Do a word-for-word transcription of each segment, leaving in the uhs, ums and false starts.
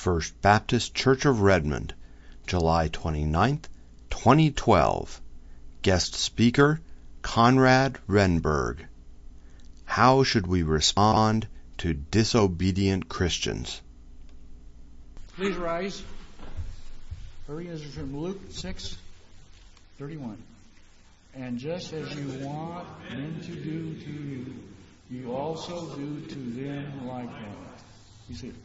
First Baptist Church of Redmond, July twenty-ninth, twenty twelve. Guest speaker, Conrad Renberg. How should we respond to disobedient Christians? Please rise. Our reading is from Luke six thirty-one. And just as you want men to do to you, you also do to them likewise. You see it.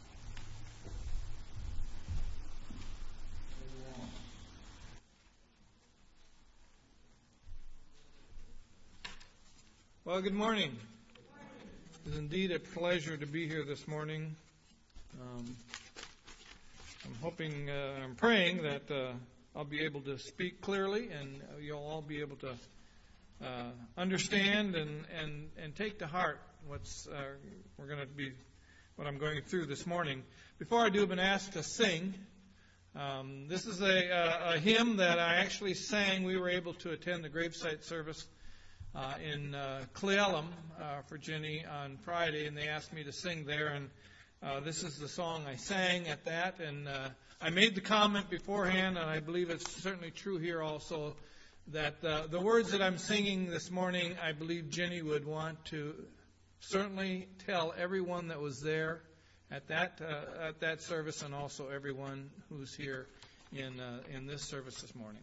Well, good morning. It is indeed a pleasure to be here this morning. Um, I'm hoping, uh, I'm praying that uh, I'll be able to speak clearly and you'll all be able to uh, understand and, and, and take to heart what's uh, we're going to be what I'm going through this morning. Before I do, I've been asked to sing. Um, this is a, a, a hymn that I actually sang. We were able to attend the gravesite service uh, in uh, Cle Elum uh, for Jenny on Friday, and they asked me to sing there. And uh, this is the song I sang at that. And uh, I made the comment beforehand, and I believe it's certainly true here also, that uh, the words that I'm singing this morning, I believe Jenny would want to certainly tell everyone that was there at that uh, at that service, and also everyone who's here in uh, in this service this morning.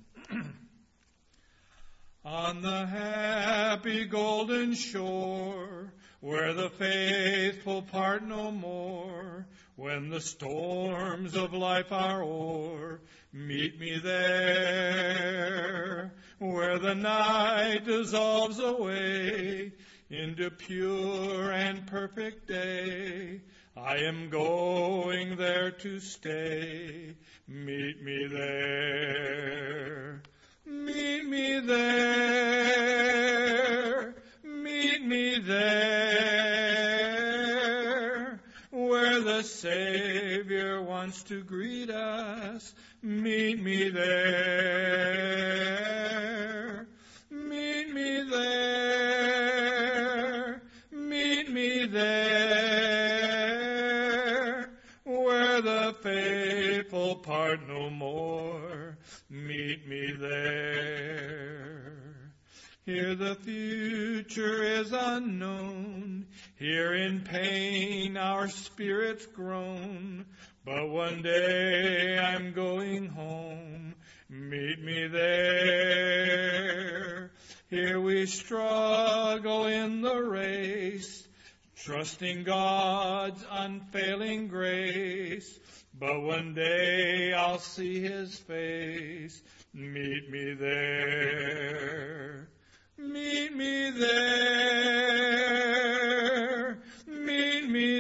On the happy golden shore, where the faithful part no more, when the storms of life are o'er, meet me there, where the night dissolves away into pure and perfect day. I am going there to stay. Meet me there. Meet me there. Meet me there. Where the Savior wants to greet us. Meet me there. Meet me there. Meet me there. Where the faithful part no more. Meet me there. Here the future is unknown. Here in pain our spirits groan. But one day I'm going home. Meet me there. Here we struggle in the race, trusting God's unfailing grace. But one day I'll see His face. Meet me there. Meet me there. Meet me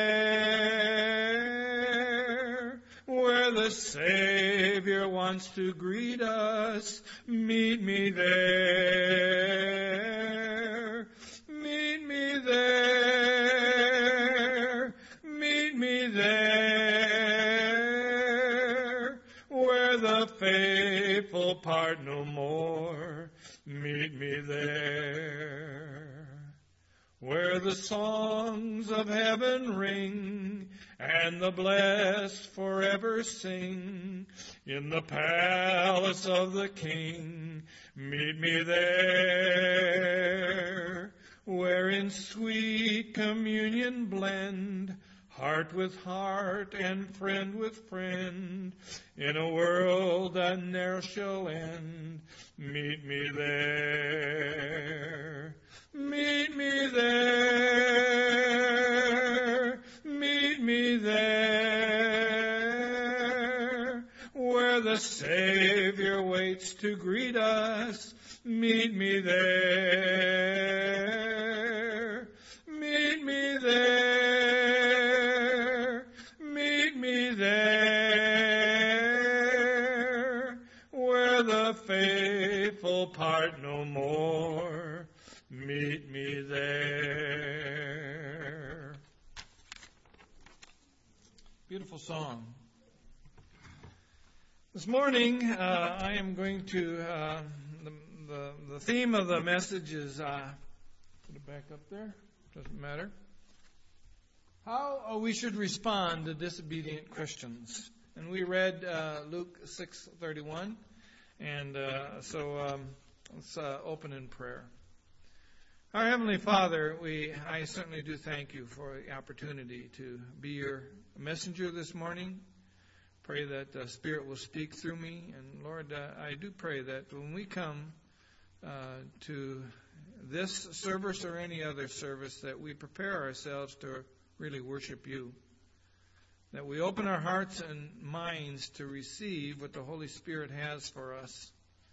there. Where the Savior wants to greet us. Meet me there. Meet me there. Meet me there. Where the faithful part no more. Meet me there. Where the songs of heaven ring and the blessed forever sing in the palace of the King. Meet me there. Where in sweet communion blend heart with heart and friend with friend, in a world that ne'er shall end. Meet me there. Meet me there. Meet me there. Where the Savior waits to greet us. Meet me there. Meet me there. Meet me there. Where the faithful part no more. Meet me there. Beautiful song. This morning, uh, I am going to, uh, the, the, the theme of the message is, uh, put it back up there, doesn't matter. How we should respond to disobedient Christians. And we read uh, Luke six thirty-one, and uh, so um, let's uh, open in prayer. Our Heavenly Father, we I certainly do thank you for the opportunity to be your messenger this morning. Pray that the Spirit will speak through me, and Lord, uh, I do pray that when we come uh, to this service or any other service, that we prepare ourselves to really worship you. That we open our hearts and minds to receive what the Holy Spirit has for us.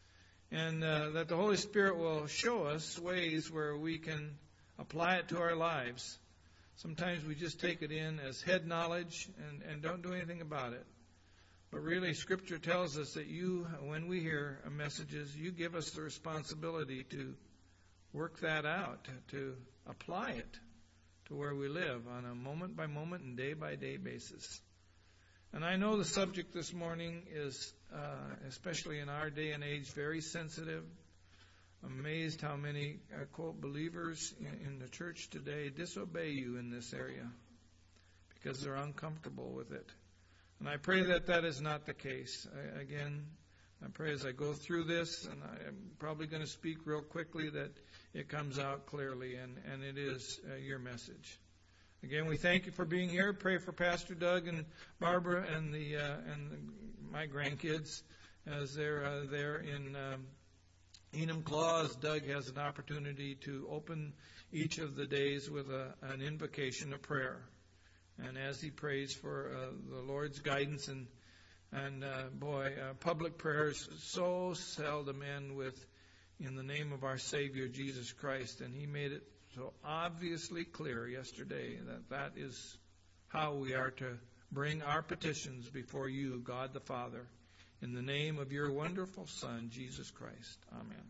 And uh, that the Holy Spirit will show us ways where we can apply it to our lives. Sometimes we just take it in as head knowledge and, and don't do anything about it. But really, Scripture tells us that you, when we hear messages, you give us the responsibility to work that out, to apply it to where we live on a moment-by-moment and day-by-day basis. And I know the subject this morning is, uh, especially in our day and age, very sensitive. I'm amazed how many, uh, quote, believers in, in the church today disobey you in this area because they're uncomfortable with it. And I pray that that is not the case. I, again, I pray as I go through this, and I'm probably going to speak real quickly, that it comes out clearly, and, and it is uh, your message. Again, we thank you for being here. Pray for Pastor Doug and Barbara and the uh, and the, my grandkids as they're uh, there in um, Enumclaw. As Doug has an opportunity to open each of the days with a, an invocation of prayer, and as he prays for uh, the Lord's guidance and and uh, boy, uh, public prayers so seldom end with in the name of our Savior Jesus Christ, and he made it so obviously clear yesterday that that is how we are to bring our petitions before you, God the Father, in the name of your wonderful Son, Jesus Christ. Amen.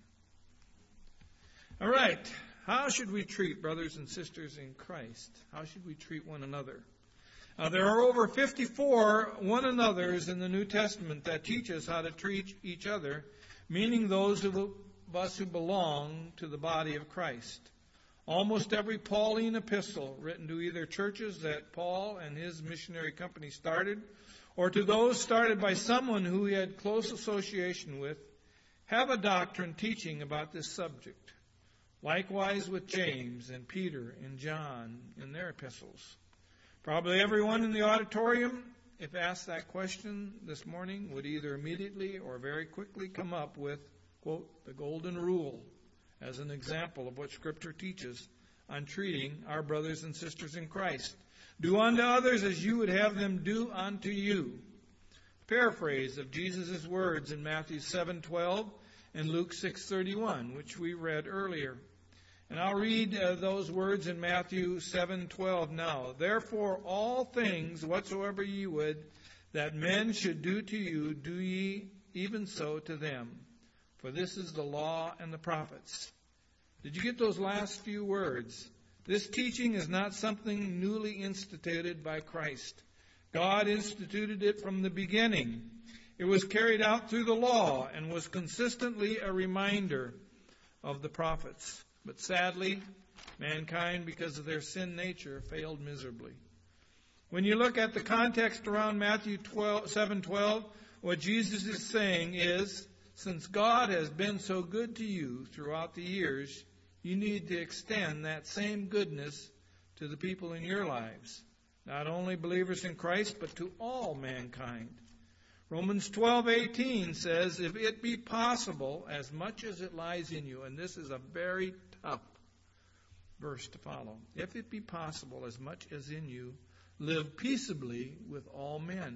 All right. How should we treat brothers and sisters in Christ? How should we treat one another? Uh, there are over fifty-four one another's in the New Testament that teach us how to treat each other, meaning those of us who belong to the body of Christ. Almost every Pauline epistle written to either churches that Paul and his missionary company started, or to those started by someone who he had close association with, have a doctrine teaching about this subject. Likewise with James and Peter and John in their epistles. Probably everyone in the auditorium, if asked that question this morning, would either immediately or very quickly come up with, quote, the golden rule as an example of what Scripture teaches on treating our brothers and sisters in Christ. Do unto others as you would have them do unto you. Paraphrase of Jesus' words in Matthew seven twelve and Luke six thirty-one, which we read earlier. And I'll read uh, those words in Matthew seven twelve now. Therefore all things whatsoever ye would that men should do to you, do ye even so to them. For this is the law and the prophets. Did you get those last few words? This teaching is not something newly instituted by Christ. God instituted it from the beginning. It was carried out through the law and was consistently a reminder of the prophets. But sadly, mankind, because of their sin nature, failed miserably. When you look at the context around Matthew seven twelve, what Jesus is saying is, since God has been so good to you throughout the years, you need to extend that same goodness to the people in your lives. Not only believers in Christ, but to all mankind. Romans twelve eighteen says, if it be possible, as much as it lies in you, and this is a very tough verse to follow. If it be possible, as much as in you, live peaceably with all men.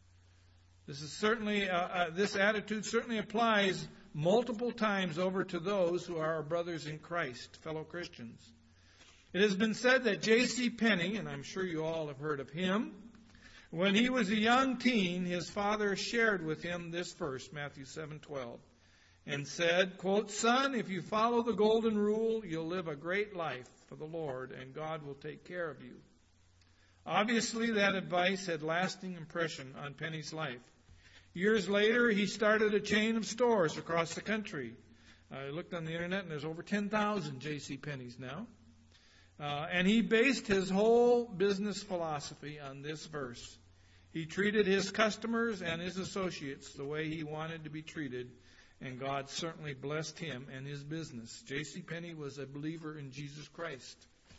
This is certainly uh, uh, this attitude certainly applies multiple times over to those who are our brothers in Christ, fellow Christians. It has been said that J C Penney, and I'm sure you all have heard of him, when he was a young teen, his father shared with him this verse, Matthew seven twelve, and said, quote, son, if you follow the golden rule, you'll live a great life for the Lord, and God will take care of you. Obviously, that advice had lasting impression on Penney's life. Years later, he started a chain of stores across the country. I looked on the internet, and there's over ten thousand J C Penney's now. Uh, and he based his whole business philosophy on this verse. He treated his customers and his associates the way he wanted to be treated, and God certainly blessed him and his business. J C. Penney was a believer in Jesus Christ.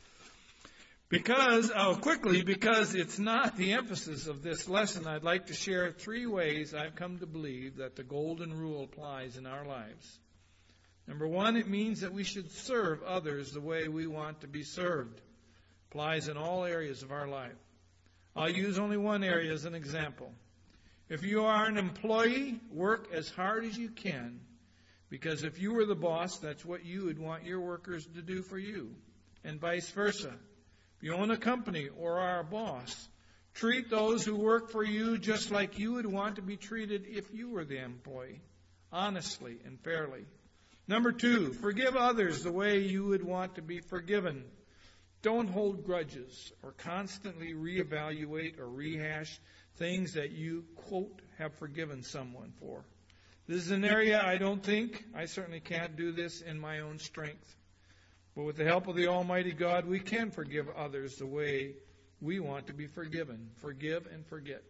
Because, oh, quickly, because it's not the emphasis of this lesson, I'd like to share three ways I've come to believe that the golden rule applies in our lives. Number one, it means that we should serve others the way we want to be served. Applies in all areas of our life. I'll use only one area as an example. If you are an employee, work as hard as you can, because if you were the boss, that's what you would want your workers to do for you, and vice versa. If you own a company or are a boss, treat those who work for you just like you would want to be treated if you were the employee, honestly and fairly. Number two, forgive others the way you would want to be forgiven. Don't hold grudges or constantly reevaluate or rehash things that you, quote, have forgiven someone for. This is an area I don't think, I certainly can't do this in my own strength. But with the help of the Almighty God, we can forgive others the way we want to be forgiven. Forgive and forget.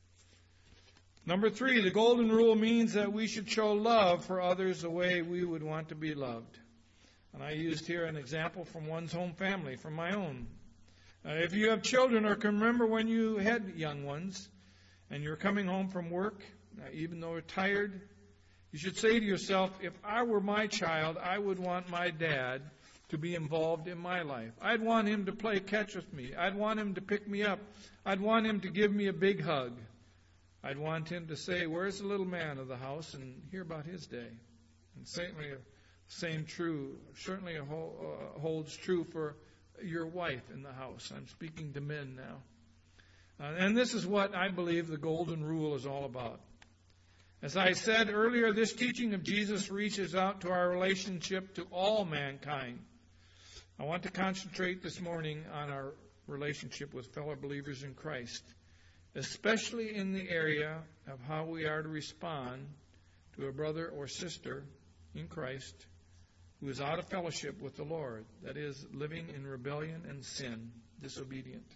Number three, the golden rule means that we should show love for others the way we would want to be loved. And I used here an example from one's home family, from my own. Uh, if you have children or can remember when you had young ones and you're coming home from work, uh, even though you're tired, you should say to yourself, if I were my child, I would want my dad to be involved in my life. I'd want him to play catch with me. I'd want him to pick me up. I'd want him to give me a big hug. I'd want him to say, where's the little man of the house, and hear about his day. And certainly, same true, certainly holds true for your wife in the house. I'm speaking to men now. Uh, and this is what I believe the golden rule is all about. As I said earlier, this teaching of Jesus reaches out to our relationship to all mankind. I want to concentrate this morning on our relationship with fellow believers in Christ, especially in the area of how we are to respond to a brother or sister in Christ who is out of fellowship with the Lord, that is, living in rebellion and sin, disobedient.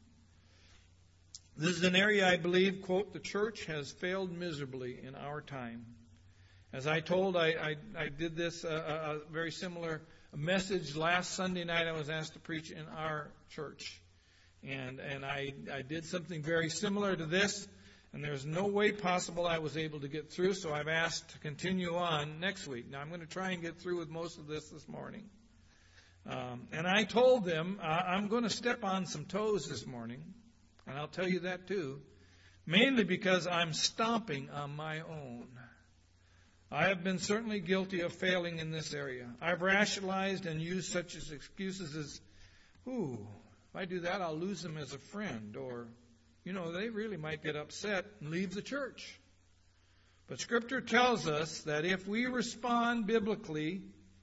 This is an area I believe, quote, the church has failed miserably in our time. As I told, I, I, I did this, uh, a very similar message last Sunday night. I was asked to preach in our church. And and I, I did something very similar to this, and there's no way possible I was able to get through, so I've asked to continue on next week. Now, I'm going to try and get through with most of this this morning. Um, and I told them uh, I'm going to step on some toes this morning, and I'll tell you that too, mainly because I'm stomping on my own. I have been certainly guilty of failing in this area. I've rationalized and used such as excuses as, ooh, if I do that, I'll lose them as a friend. Or, you know, they really might get upset and leave the church. But Scripture tells us that if we respond biblically,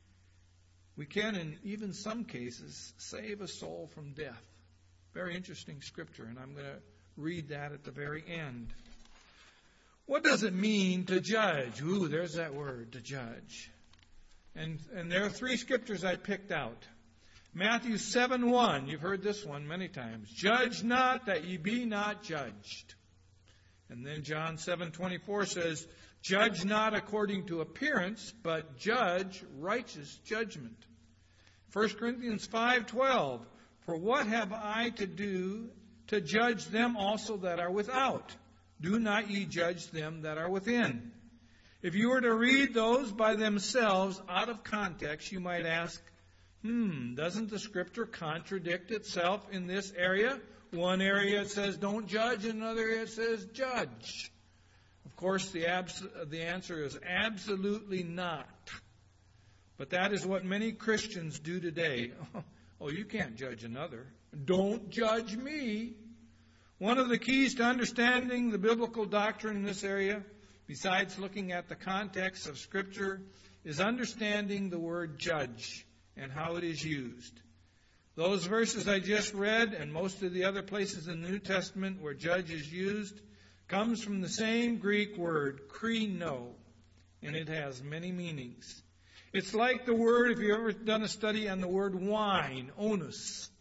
we can, in even some cases, save a soul from death. Very interesting Scripture, and I'm going to read that at the very end. What does it mean to judge? Ooh, there's that word, to judge. And and there are three Scriptures I picked out. Matthew seven one, you've heard this one many times. Judge not that ye be not judged. And then John seven twenty-four says, judge not according to appearance, but judge righteous judgment. First Corinthians five twelve, for what have I to do to judge them also that are without? Do not ye judge them that are within. If you were to read those by themselves out of context, you might ask, Hmm, doesn't the Scripture contradict itself in this area? One area it says don't judge, and another area it says judge. Of course, the, abs- the answer is absolutely not. But that is what many Christians do today. Oh, you can't judge another. Don't judge me. One of the keys to understanding the biblical doctrine in this area, besides looking at the context of Scripture, is understanding the word judge and how it is used. Those verses I just read and most of the other places in the New Testament where judge is used comes from the same Greek word, krino, and it has many meanings. It's like the word, if you've ever done a study on the word wine, onus.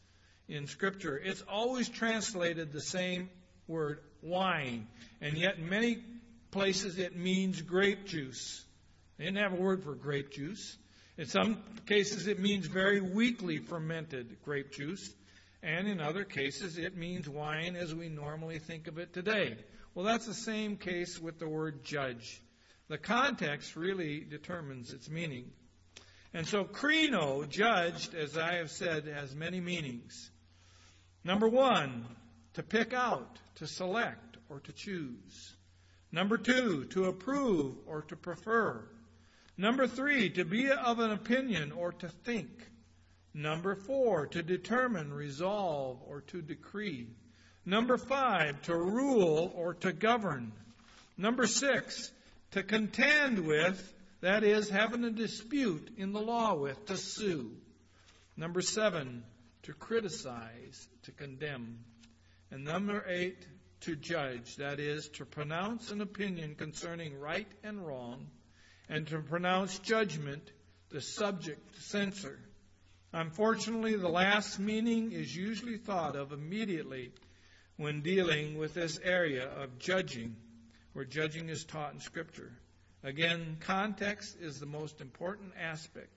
in Scripture, it's always translated the same word, wine. And yet in many places it means grape juice. They didn't have a word for grape juice. In some cases it means very weakly fermented grape juice. And in other cases it means wine as we normally think of it today. Well, that's the same case with the word judge. The context really determines its meaning. And so krino, judged, as I have said, has many meanings. Number one, to pick out, to select, or to choose. Number two, to approve or to prefer. Number three, to be of an opinion or to think. Number four, to determine, resolve, or to decree. Number five, to rule or to govern. Number six, to contend with, that is, having a dispute in the law with, to sue. Number seven, to criticize, to condemn. And number eight, to judge, that is, to pronounce an opinion concerning right and wrong, and to pronounce judgment, the subject to censor. Unfortunately, the last meaning is usually thought of immediately when dealing with this area of judging, where judging is taught in Scripture. Again, context is the most important aspect,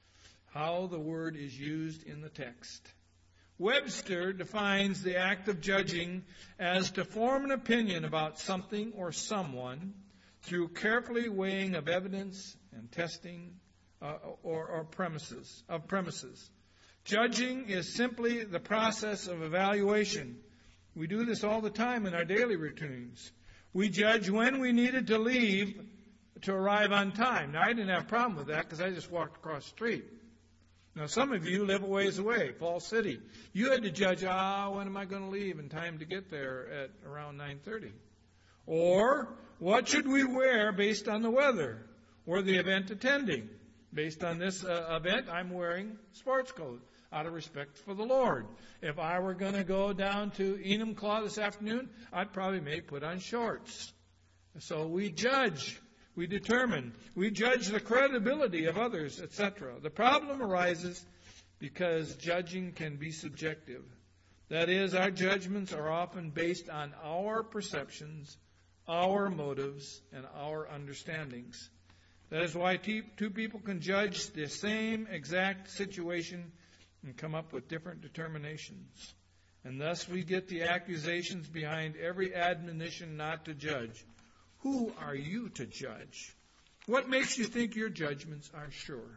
how the word is used in the text. Webster defines the act of judging as to form an opinion about something or someone through carefully weighing of evidence and testing uh, or, or premises of premises. Judging is simply the process of evaluation. We do this all the time in our daily routines. We judge when we needed to leave to arrive on time. Now, I didn't have a problem with that because I just walked across the street. Now, some of you live a ways away, Falls City. You had to judge, ah, when am I going to leave in time to get there at around nine thirty? Or, what should we wear based on the weather or the event attending? Based on this uh, event, I'm wearing sports coat out of respect for the Lord. If I were going to go down to Enumclaw this afternoon, I'd probably may put on shorts. So we judge. We determine. We judge the credibility of others, et cetera. The problem arises because judging can be subjective. That is, our judgments are often based on our perceptions, our motives, and our understandings. That is why two people can judge the same exact situation and come up with different determinations. And thus we get the accusations behind every admonition not to judge. Who are you to judge? What makes you think your judgments are sure?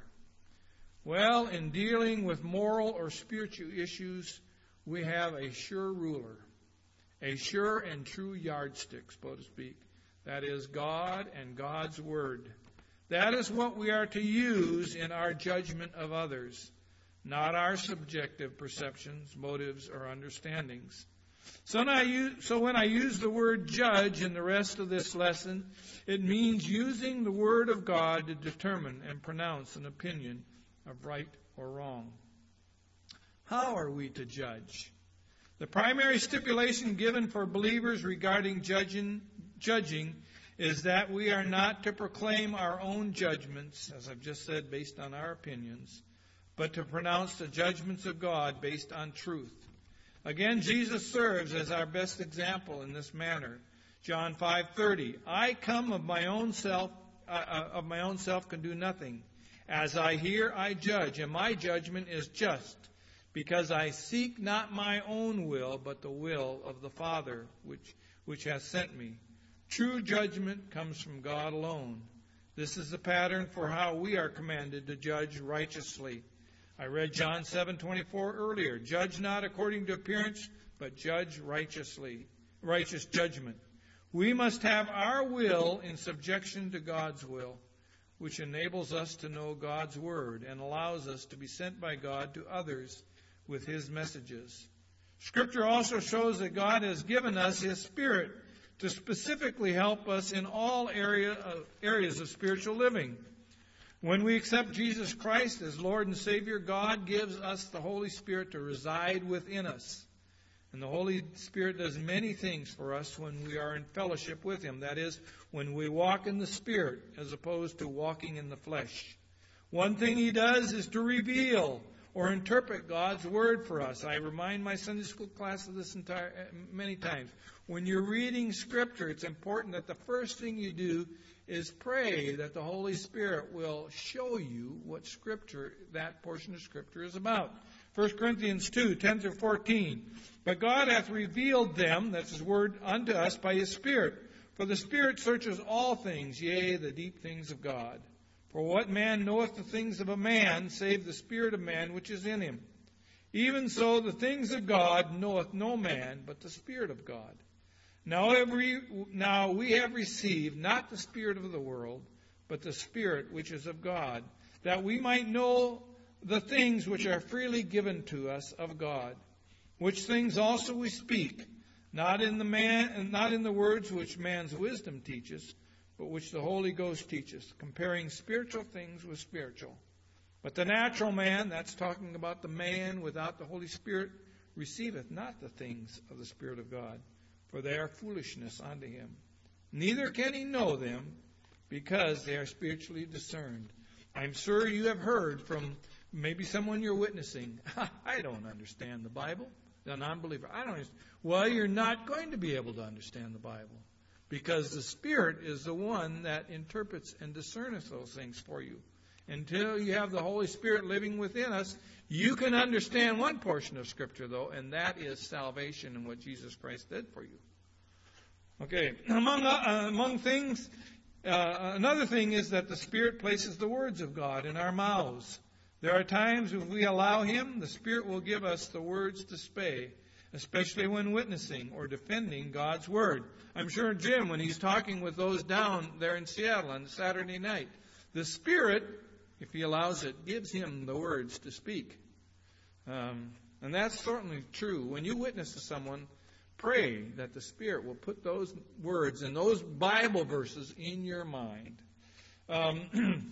Well, in dealing with moral or spiritual issues, we have a sure ruler, a sure and true yardstick, so to speak. That is God and God's Word. That is what we are to use in our judgment of others, not our subjective perceptions, motives, or understandings. So when, I use, so when I use the word judge in the rest of this lesson, it means using the Word of God to determine and pronounce an opinion of right or wrong. How are we to judge? The primary stipulation given for believers regarding judging, judging is that we are not to proclaim our own judgments, as I've just said, based on our opinions, but to pronounce the judgments of God based on truth. Again, Jesus serves as our best example in this manner. John five thirty, I come of my own self, uh, of my own self can do nothing. As I hear, I judge, and my judgment is just, because I seek not my own will, but the will of the Father, which which has sent me. True judgment comes from God alone. This is the pattern for how we are commanded to judge righteously. I read John seven twenty-four earlier. Judge not according to appearance, but judge righteously, righteous judgment. We must have our will in subjection to God's will, which enables us to know God's Word and allows us to be sent by God to others with His messages. Scripture also shows that God has given us His Spirit to specifically help us in all area, uh, areas of spiritual living. When we accept Jesus Christ as Lord and Savior, God gives us the Holy Spirit to reside within us. And the Holy Spirit does many things for us when we are in fellowship with Him. That is, when we walk in the Spirit as opposed to walking in the flesh. One thing He does is to reveal or interpret God's Word for us. I remind my Sunday school class of this entire many times. When you're reading Scripture, it's important that the first thing you do is pray that the Holy Spirit will show you what Scripture, that portion of Scripture is about. First Corinthians two, ten through fourteen. But God hath revealed them, that's His Word, unto us by His Spirit. For the Spirit searches all things, yea, the deep things of God. For what man knoweth the things of a man, save the spirit of man which is in him? Even so the things of God knoweth no man, but the Spirit of God. Now, every, now we have received not the spirit of the world, but the Spirit which is of God, that we might know the things which are freely given to us of God, which things also we speak, not in the man, not in the words which man's wisdom teaches, but which the Holy Ghost teaches, comparing spiritual things with spiritual. But the natural man, that's talking about the man without the Holy Spirit, receiveth not the things of the Spirit of God, for they are foolishness unto him. Neither can he know them, because they are spiritually discerned. I'm sure you have heard from maybe someone you're witnessing, I don't understand the Bible. A non-believer, I don't understand. Well, you're not going to be able to understand the Bible, because the Spirit is the one that interprets and discerneth those things for you. Until you have the Holy Spirit living within us, you can understand one portion of Scripture, though, and that is salvation and what Jesus Christ did for you. Okay, among uh, among things, uh, another thing is that the Spirit places the words of God in our mouths. There are times if we allow Him, the Spirit will give us the words to say, especially when witnessing or defending God's Word. I'm sure Jim, when he's talking with those down there in Seattle on Saturday night, the Spirit, if he allows it, gives him the words to speak. Um, and that's certainly true. When you witness to someone, pray that the Spirit will put those words and those Bible verses in your mind. Um,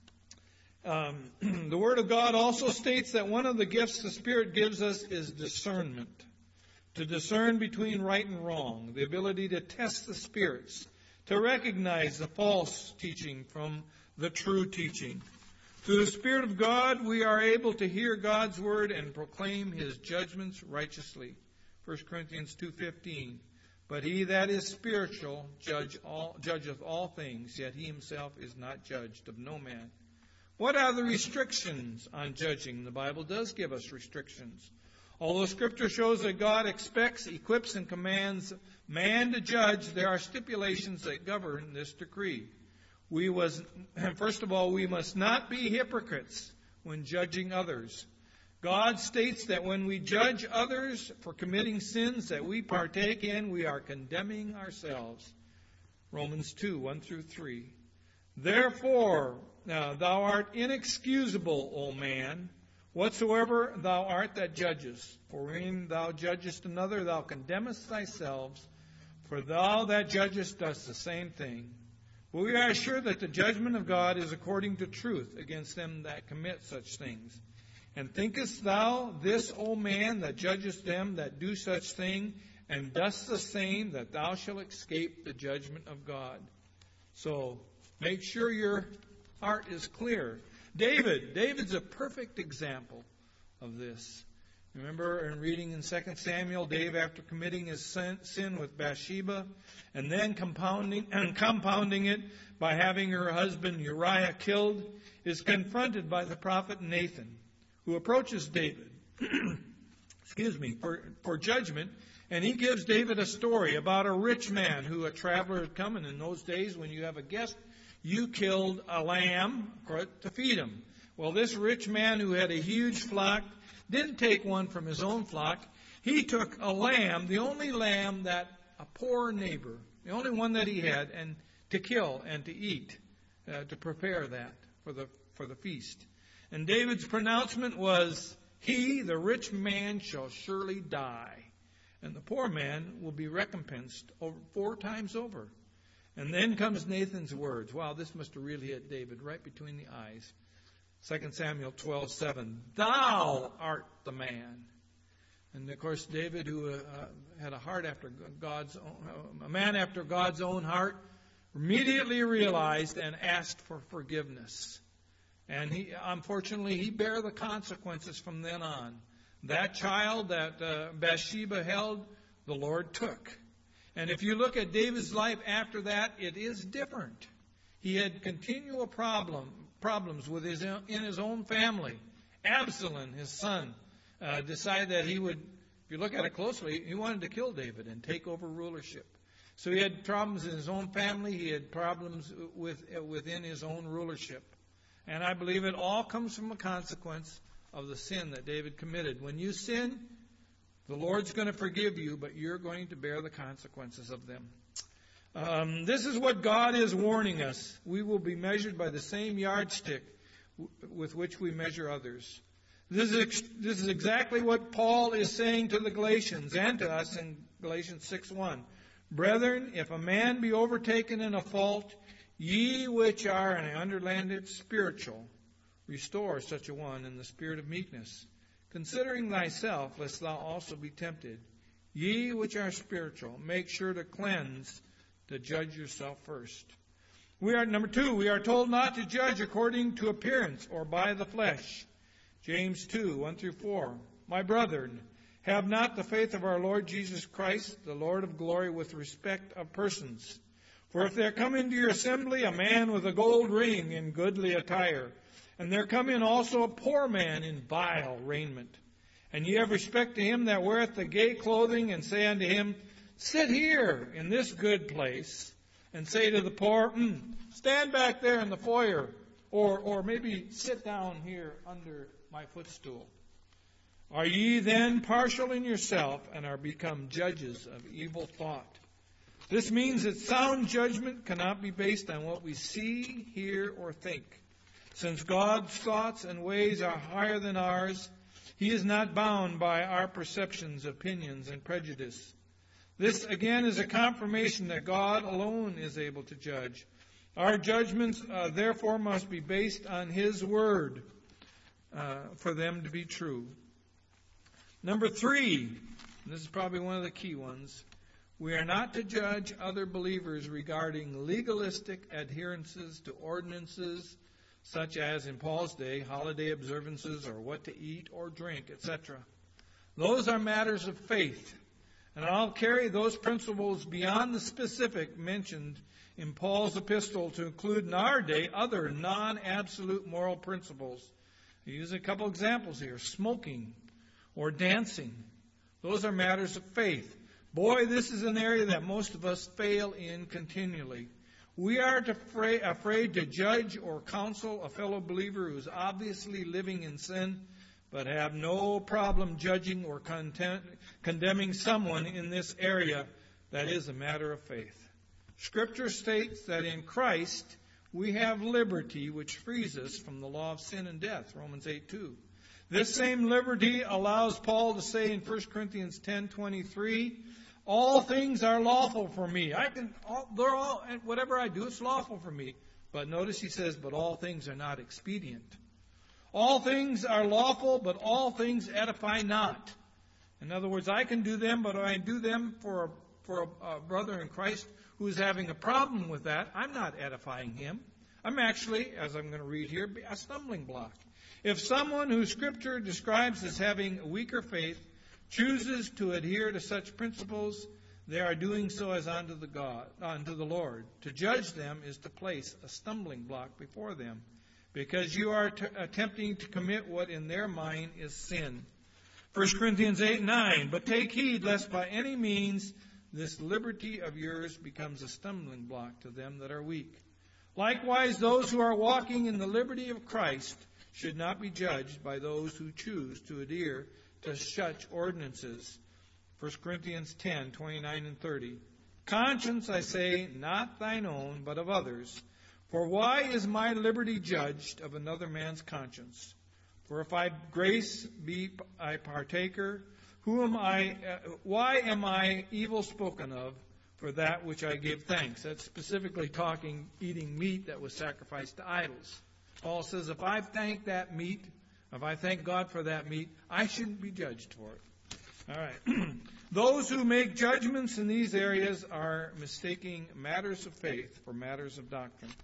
um, the Word of God also states that one of the gifts the Spirit gives us is discernment. To discern between right and wrong, the ability to test the spirits, to recognize the false teaching from the true teaching. Through the Spirit of God, we are able to hear God's Word and proclaim His judgments righteously. First Corinthians two fifteen. But he that is spiritual judge all, judgeth all things, yet he himself is not judged of no man. What are the restrictions on judging? The Bible does give us restrictions. Although Scripture shows that God expects, equips, and commands man to judge, there are stipulations that govern this decree. We was, first of all, we must not be hypocrites when judging others. God states that when we judge others for committing sins that we partake in, we are condemning ourselves. Romans two, one through three. Therefore, uh, thou art inexcusable, O man, whatsoever thou art that judgest. For when thou judgest another, thou condemnest thyself, for thou that judgest dost the same thing. But we are sure that the judgment of God is according to truth against them that commit such things. And thinkest thou this, O man, that judgest them that do such thing, and dost the same, that thou shalt escape the judgment of God? So, make sure your heart is clear. David, David's a perfect example of this. Remember in reading in Second Samuel, David, after committing his sin, sin with Bathsheba, and then compounding, and compounding it by having her husband Uriah killed, is confronted by the prophet Nathan, who approaches David, excuse me, for, for judgment, and he gives David a story about a rich man who a traveler had come, and in those days when you have a guest, you killed a lamb to feed him. Well, this rich man who had a huge flock didn't take one from his own flock. He took a lamb, the only lamb that a poor neighbor, the only one that he had, and to kill and to eat, uh, to prepare that for the for the feast. And David's pronouncement was, he, the rich man, shall surely die, and the poor man will be recompensed over, four times over. And then comes Nathan's words. Wow, this must have really hit David right between the eyes. Second Samuel twelve seven. Thou art the man. And of course, David, who uh, had a heart after God's own, a man after God's own heart, immediately realized and asked for forgiveness. And he, unfortunately, he bare the consequences from then on. That child that uh, Bathsheba held, the Lord took. And if you look at David's life after that, it is different. He had continual problem, problems with his in his own family. Absalom, his son, uh, decided that he would, if you look at it closely, he wanted to kill David and take over rulership. So he had problems in his own family. He had problems with within his own rulership. And I believe it all comes from a consequence of the sin that David committed. When you sin, the Lord's going to forgive you, but you're going to bear the consequences of them. Um, this is what God is warning us. We will be measured by the same yardstick w- with which we measure others. This is, ex- this is exactly what Paul is saying to the Galatians and to us in Galatians six one. Brethren, if a man be overtaken in a fault, ye which are, and I underline it, spiritual, restore such a one in the spirit of meekness, considering thyself, lest thou also be tempted. Ye which are spiritual, make sure to cleanse, to judge yourself first. We are, number two, we are told not to judge according to appearance or by the flesh. James two, one through four. My brethren, have not the faith of our Lord Jesus Christ, the Lord of glory, with respect of persons. For if there come into your assembly a man with a gold ring in goodly attire, and there come in also a poor man in vile raiment, and ye have respect to him that weareth the gay clothing, and say unto him, sit here in this good place, and say to the poor, mm, stand back there in the foyer, or, or maybe sit down here under my footstool. Are ye then partial in yourself, and are become judges of evil thought? This means that sound judgment cannot be based on what we see, hear, or think. Since God's thoughts and ways are higher than ours, He is not bound by our perceptions, opinions, and prejudice. This, again, is a confirmation that God alone is able to judge. Our judgments, uh, therefore, must be based on His Word uh, for them to be true. Number three, and this is probably one of the key ones, we are not to judge other believers regarding legalistic adherences to ordinances, such as in Paul's day, holiday observances or what to eat or drink, et cetera. Those are matters of faith. And I'll carry those principles beyond the specific mentioned in Paul's epistle to include in our day other non-absolute moral principles. I use a couple examples here. Smoking or dancing. Those are matters of faith. Boy, this is an area that most of us fail in continually. We are afraid, afraid to judge or counsel a fellow believer who is obviously living in sin, but have no problem judging or content, condemning someone in this area that is a matter of faith. Scripture states that in Christ we have liberty which frees us from the law of sin and death, Romans eight two. This same liberty allows Paul to say in First Corinthians ten twenty-three, all things are lawful for me. I can, all, they're all, whatever I do, it's lawful for me. But notice he says, but all things are not expedient. All things are lawful, but all things edify not. In other words, I can do them, but I do them for, for a, a brother in Christ who is having a problem with that. I'm not edifying him. I'm actually, as I'm going to read here, a stumbling block. If someone who Scripture describes as having a weaker faith chooses to adhere to such principles, they are doing so as unto the God, unto the Lord. To judge them is to place a stumbling block before them, because you are t- attempting to commit what in their mind is sin. First Corinthians eight nine, but take heed lest by any means this liberty of yours becomes a stumbling block to them that are weak. Likewise, those who are walking in the liberty of Christ should not be judged by those who choose to adhere to such ordinances. First Corinthians ten twenty-nine and thirty. Conscience, I say, not thine own, but of others. For why is my liberty judged of another man's conscience? For if I grace be I partaker, who am I? Uh, why am I evil spoken of for that which I give thanks? That's specifically talking eating meat that was sacrificed to idols. Paul says, if I thank that meat, if I thank God for that meat, I shouldn't be judged for it. All right. Those who make judgments in these areas are mistaking matters of faith for matters of doctrine.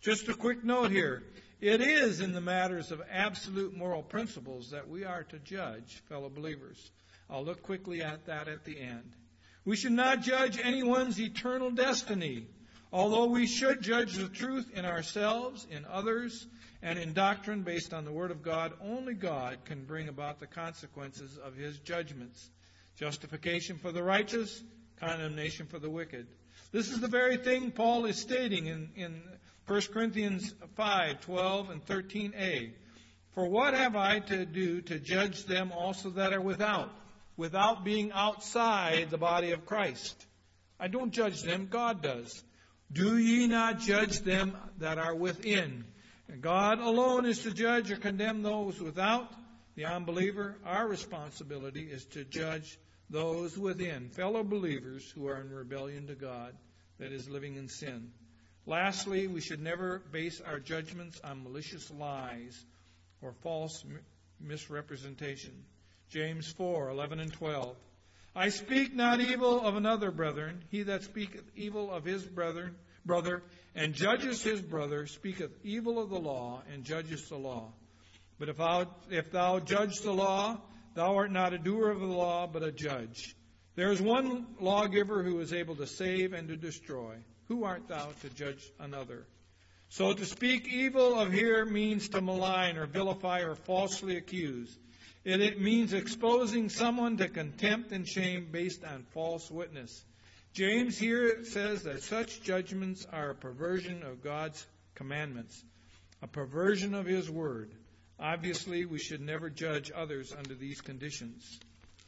Just a quick note here. It is in the matters of absolute moral principles that we are to judge fellow believers. I'll look quickly at that at the end. We should not judge anyone's eternal destiny, although we should judge the truth in ourselves, in others, and in doctrine based on the Word of God. Only God can bring about the consequences of His judgments. Justification for the righteous, condemnation for the wicked. This is the very thing Paul is stating in, in First Corinthians five, twelve, and thirteen a. For what have I to do to judge them also that are without, without being outside the body of Christ? I don't judge them, God does. Do ye not judge them that are within? And God alone is to judge or condemn those without. The unbeliever, our responsibility is to judge those within, fellow believers who are in rebellion to God, that is, living in sin. Lastly, we should never base our judgments on malicious lies or false misrepresentation. James four, eleven and twelve. I speak not evil of another, brethren. He that speaketh evil of his brother, brother and judges his brother speaketh evil of the law and judges the law. But if thou, if thou judge the law, thou art not a doer of the law, but a judge. There is one lawgiver who is able to save and to destroy. Who art thou to judge another? So to speak evil of here means to malign or vilify or falsely accuse. It, it means exposing someone to contempt and shame based on false witness. James here says that such judgments are a perversion of God's commandments, a perversion of His word. Obviously, we should never judge others under these conditions.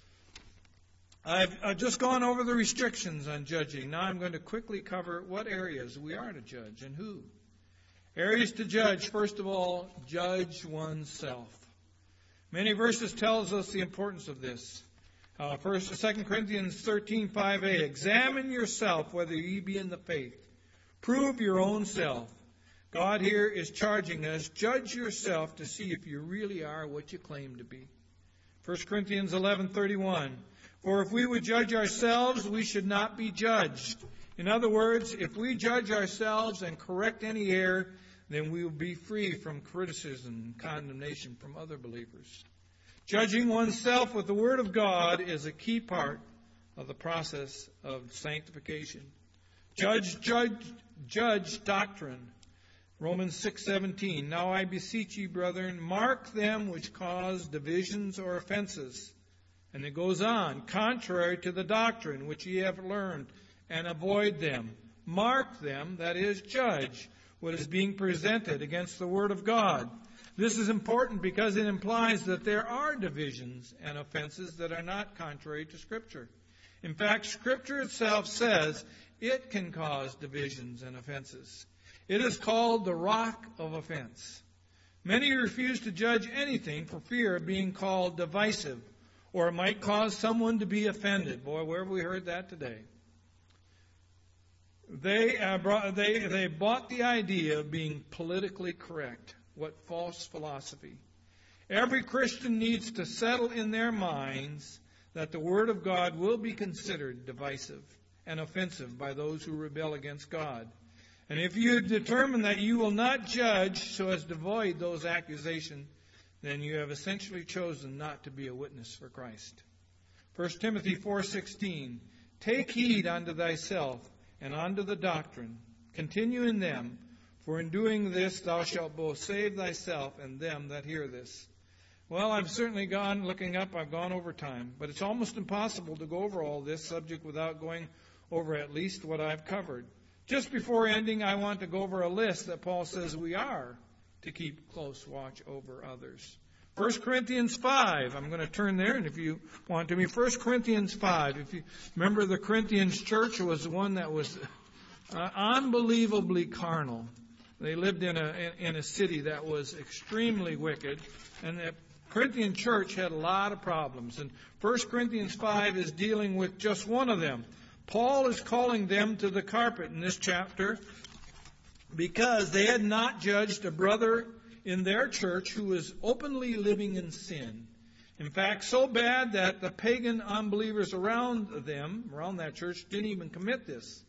I've, I've just gone over the restrictions on judging. Now I'm going to quickly cover what areas we are to judge and who. Areas to judge. First of all, judge oneself. Many verses tells us the importance of this. Uh, first, Second Corinthians thirteen, five a. Examine yourself whether ye be in the faith. Prove your own self. God here is charging us, judge yourself to see if you really are what you claim to be. First Corinthians eleven, thirty-one. For if we would judge ourselves, we should not be judged. In other words, if we judge ourselves and correct any error, then we will be free from criticism and condemnation from other believers. Judging oneself with the Word of God is a key part of the process of sanctification. Judge, judge, judge doctrine. Romans six seventeen. Now I beseech you, brethren, mark them which cause divisions or offenses. And it goes on, contrary to the doctrine which ye have learned, and avoid them. Mark them, that is, judge what is being presented against the Word of God. This is important because it implies that there are divisions and offenses that are not contrary to Scripture. In fact, Scripture itself says it can cause divisions and offenses. It is called the rock of offense. Many refuse to judge anything for fear of being called divisive, or it might cause someone to be offended. Boy, where have we heard that today? They, uh, brought, they, they bought the idea of being politically correct. What false philosophy. Every Christian needs to settle in their minds that the Word of God will be considered divisive and offensive by those who rebel against God. And if you determine that you will not judge so as to avoid those accusations, then you have essentially chosen not to be a witness for Christ. First Timothy four sixteen. Take heed unto thyself and unto the doctrine. Continue in them, for in doing this thou shalt both save thyself and them that hear this. Well, I've certainly gone looking up, I've gone over time, but it's almost impossible to go over all this subject without going over at least what I've covered. Just before ending, I want to go over a list that Paul says we are to keep close watch over others. First Corinthians five, I'm going to turn there, and if you want to me, First Corinthians five. If you remember, the Corinthians church was one that was uh, unbelievably carnal. They lived in a in a city that was extremely wicked, and the Corinthian church had a lot of problems. And First Corinthians five is dealing with just one of them. Paul is calling them to the carpet in this chapter because they had not judged a brother in their church who was openly living in sin. In fact, so bad that the pagan unbelievers around them, around that church, didn't even commit this.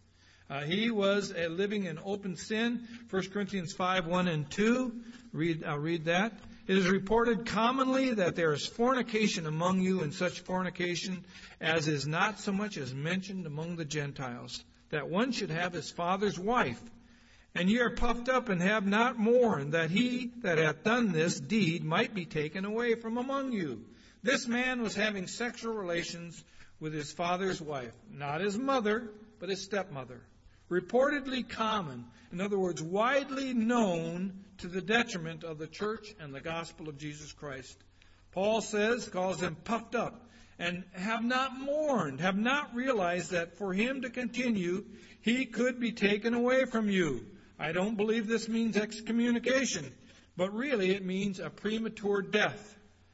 Uh, he was uh, living in open sin. First Corinthians five, one and two. Read, I'll read that. It is reported commonly that there is fornication among you, and such fornication as is not so much as mentioned among the Gentiles, that one should have his father's wife. And ye are puffed up and have not mourned, that he that hath done this deed might be taken away from among you. This man was having sexual relations with his father's wife, not his mother, but his stepmother. Reportedly common, in other words, widely known to the detriment of the church and the gospel of Jesus Christ. Paul says, calls them puffed up, and have not mourned, have not realized that for him to continue, he could be taken away from you. I don't believe this means excommunication, but really it means a premature death.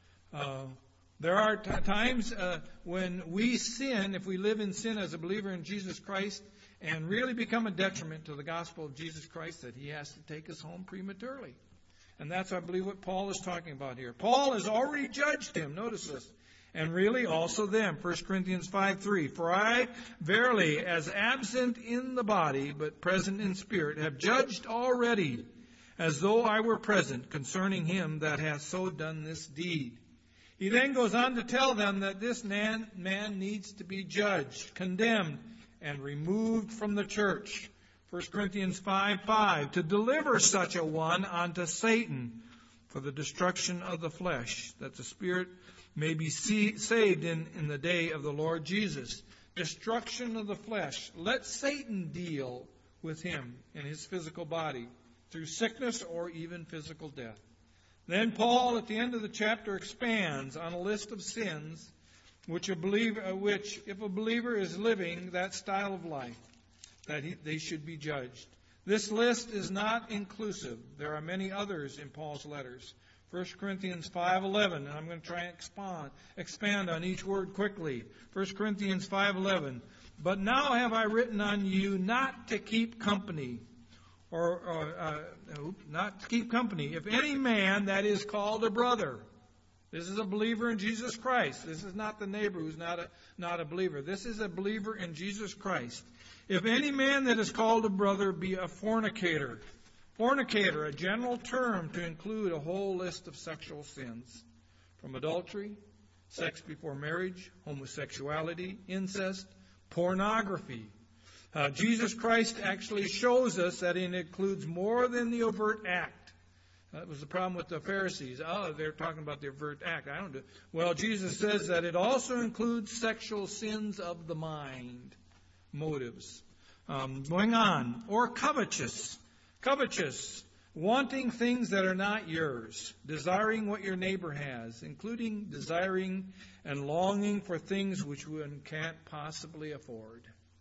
Uh, there are t- times uh, when we sin, if we live in sin as a believer in Jesus Christ, and really become a detriment to the gospel of Jesus Christ, that he has to take us home prematurely. And that's, I believe, what Paul is talking about here. Paul has already judged him. Notice this. And really also them. First Corinthians five, three. For I, verily, as absent in the body, but present in spirit, have judged already, as though I were present, concerning him that hath so done this deed. He then goes on to tell them that this man, man needs to be judged, condemned, and removed from the church. First Corinthians five, five. To deliver such a one unto Satan for the destruction of the flesh, that the spirit may be see, saved in, in the day of the Lord Jesus. Destruction of the flesh. Let Satan deal with him in his physical body through sickness or even physical death. Then Paul, at the end of the chapter, expands on a list of sins which, a believer, which if a believer is living that style of life, that he, they should be judged. This list is not inclusive. There are many others in Paul's letters. First Corinthians five eleven, and I'm going to try and expand, expand on each word quickly. First Corinthians five eleven. But now have I written on you not to keep company, or, or uh, not to keep company, if any man that is called a brother. This is a believer in Jesus Christ. This is not the neighbor who's not a, not a believer. This is a believer in Jesus Christ. If any man that is called a brother be a fornicator. Fornicator, a general term to include a whole list of sexual sins, from adultery, sex before marriage, homosexuality, incest, pornography. Uh, Jesus Christ actually shows us that it includes more than the overt act. That was the problem with the Pharisees. Oh, they're talking about the overt act. I don't do. Well, Jesus says that it also includes sexual sins of the mind, motives. Um, going on, or covetous. Covetous, wanting things that are not yours, desiring what your neighbor has, including desiring and longing for things which one can't possibly afford.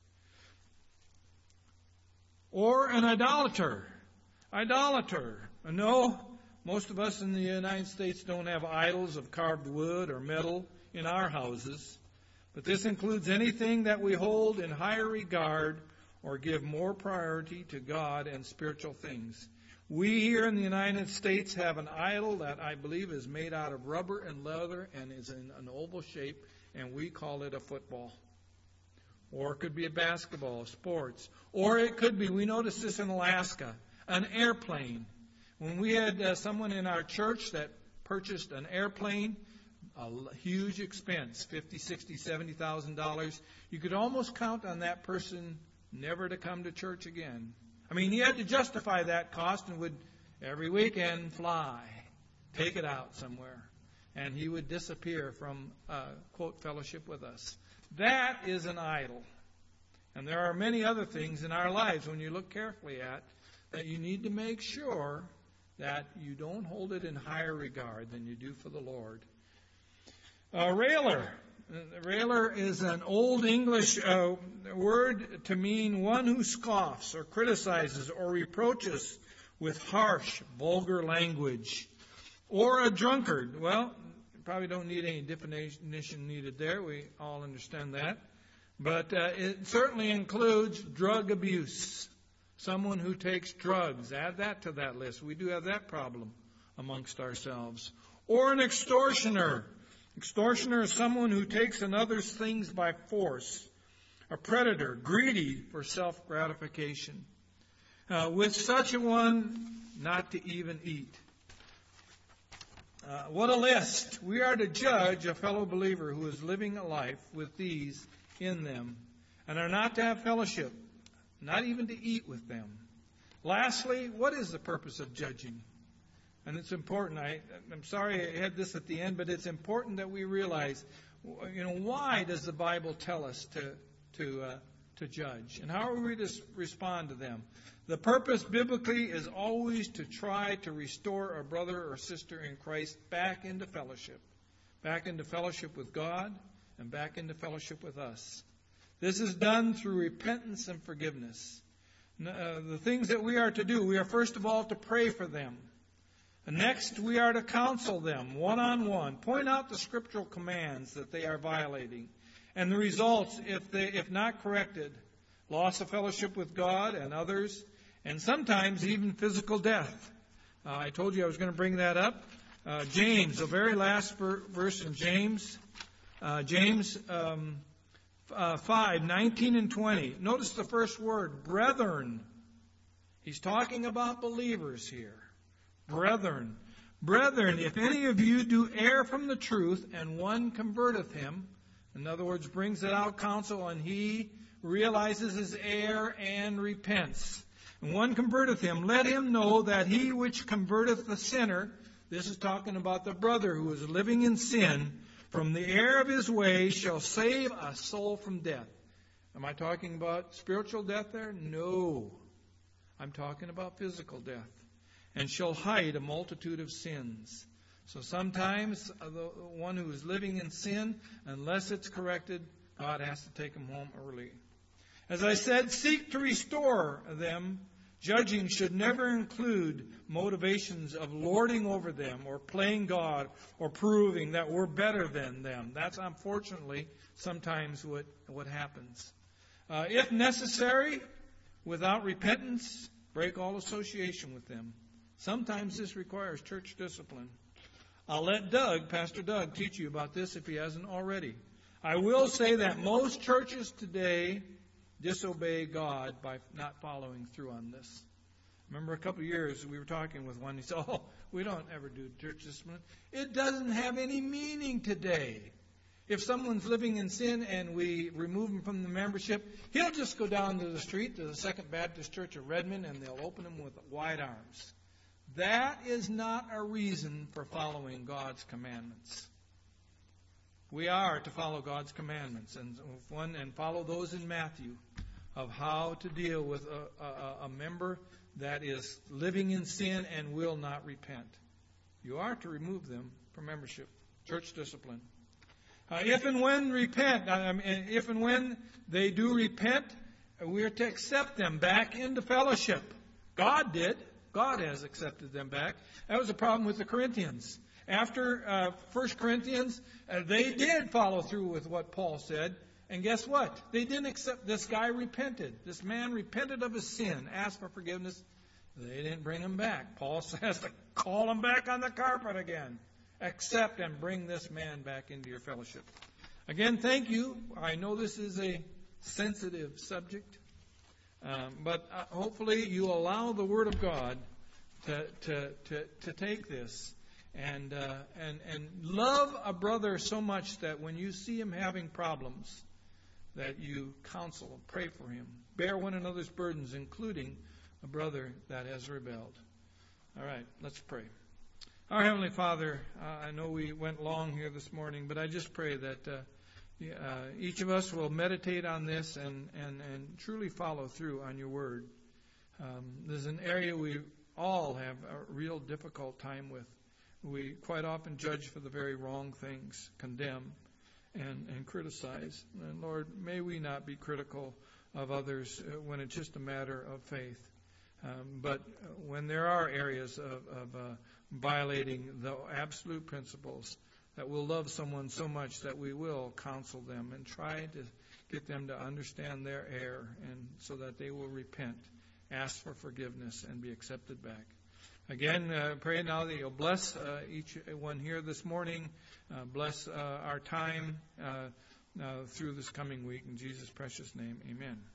Or an idolater. Idolater. No, most of us in the United States don't have idols of carved wood or metal in our houses, but this includes anything that we hold in higher regard or give more priority to God and spiritual things. We here in the United States have an idol that I believe is made out of rubber and leather and is in an oval shape, and we call it a football. Or it could be a basketball, sports. Or it could be, we noticed this in Alaska, an airplane. When we had uh, someone in our church that purchased an airplane, a huge expense, fifty, sixty, seventy thousand dollars, you could almost count on that person never to come to church again. I mean, he had to justify that cost and would every weekend fly, take it out somewhere, and he would disappear from, uh, quote, fellowship with us. That is an idol. And there are many other things in our lives when you look carefully at that you need to make sure that you don't hold it in higher regard than you do for the Lord. A railer. Railer is an old English uh, word to mean one who scoffs or criticizes or reproaches with harsh, vulgar language. Or a drunkard. Well, you probably don't need any definition needed there. We all understand that. But uh, it certainly includes drug abuse. Someone who takes drugs. Add that to that list. We do have that problem amongst ourselves. Or an extortioner. Extortioner is someone who takes another's things by force. a predator, greedy for self-gratification. Uh, with such a one, not to even eat. Uh, what a list. We are to judge a fellow believer who is living a life with these in them, and are not to have fellowship, not even to eat with them. Lastly, what is the purpose of judging? And it's important. I, I'm sorry I had this at the end, but it's important that we realize, you know, why does the Bible tell us to to uh, to judge, and how are we to respond to them? The purpose biblically is always to try to restore a brother or sister in Christ back into fellowship, back into fellowship with God, and back into fellowship with us. This is done through repentance and forgiveness. Uh, the things that we are to do, we are first of all to pray for them. And next, we are to counsel them one-on-one, point out the scriptural commands that they are violating, and the results, if they, if not corrected, loss of fellowship with God and others, and sometimes even physical death. Uh, I told you I was going to bring that up. Uh, James, the very last ver- verse in James, uh, James um, uh, five, nineteen and twenty. Notice the first word, brethren. He's talking about believers here. Brethren. Brethren, if any of you do err from the truth, and one converteth him, in other words, brings it out counsel, and he realizes his error and repents, and one converteth him, let him know that he which converteth the sinner, this is talking about the brother who is living in sin, from the error of his way shall save a soul from death. Am I talking about spiritual death there? No. I'm talking about physical death. And shall hide a multitude of sins. So sometimes the one who is living in sin, unless it's corrected, God has to take him home early. As I said, seek to restore them. Judging should never include motivations of lording over them or playing God or proving that we're better than them. That's unfortunately sometimes what, what happens. Uh, if necessary, without repentance, break all association with them. Sometimes this requires church discipline. I'll let Doug, Pastor Doug, teach you about this if he hasn't already. I will say that most churches today disobey God by not following through on this. Remember a couple of years we were talking with one. He said, oh, we don't ever do church discipline. It doesn't have any meaning today. If someone's living in sin and we remove him from the membership, he'll just go down to the street to the Second Baptist Church of Redmond and they'll open him with wide arms. That is not a reason for following God's commandments. We are to follow God's commandments and one and follow those in Matthew of how to deal with a, a, a member that is living in sin and will not repent. You are to remove them from membership. Church discipline. Uh, if and when repent, I mean, if and when they do repent, we are to accept them back into fellowship. God did. God has accepted them back. That was a problem with the Corinthians. After uh, First Corinthians, uh, they did follow through with what Paul said. And guess what? They didn't accept. This guy repented. This man repented of his sin, asked for forgiveness. They didn't bring him back. Paul says to call him back on the carpet again. Accept and bring this man back into your fellowship. Again, thank you. I know this is a sensitive subject. Um, but uh, hopefully you allow the Word of God to to to, to take this and uh, and and love a brother so much that when you see him having problems, that you counsel and pray for him. Bear one another's burdens, including a brother that has rebelled. All right, let's pray. Our Heavenly Father, uh, I know we went long here this morning, but I just pray that uh, Uh, each of us will meditate on this and, and, and truly follow through on your word. Um, there's an area we all have a real difficult time with. We quite often judge for the very wrong things, condemn and, and criticize. And Lord, may we not be critical of others when it's just a matter of faith. Um, but when there are areas of, of uh, violating the absolute principles, that we'll love someone so much that we will counsel them and try to get them to understand their error and so that they will repent, ask for forgiveness, and be accepted back. Again, uh, pray now that you'll bless uh, each one here this morning, uh, bless uh, our time. Uh, uh, through this coming week. In Jesus' precious name, amen.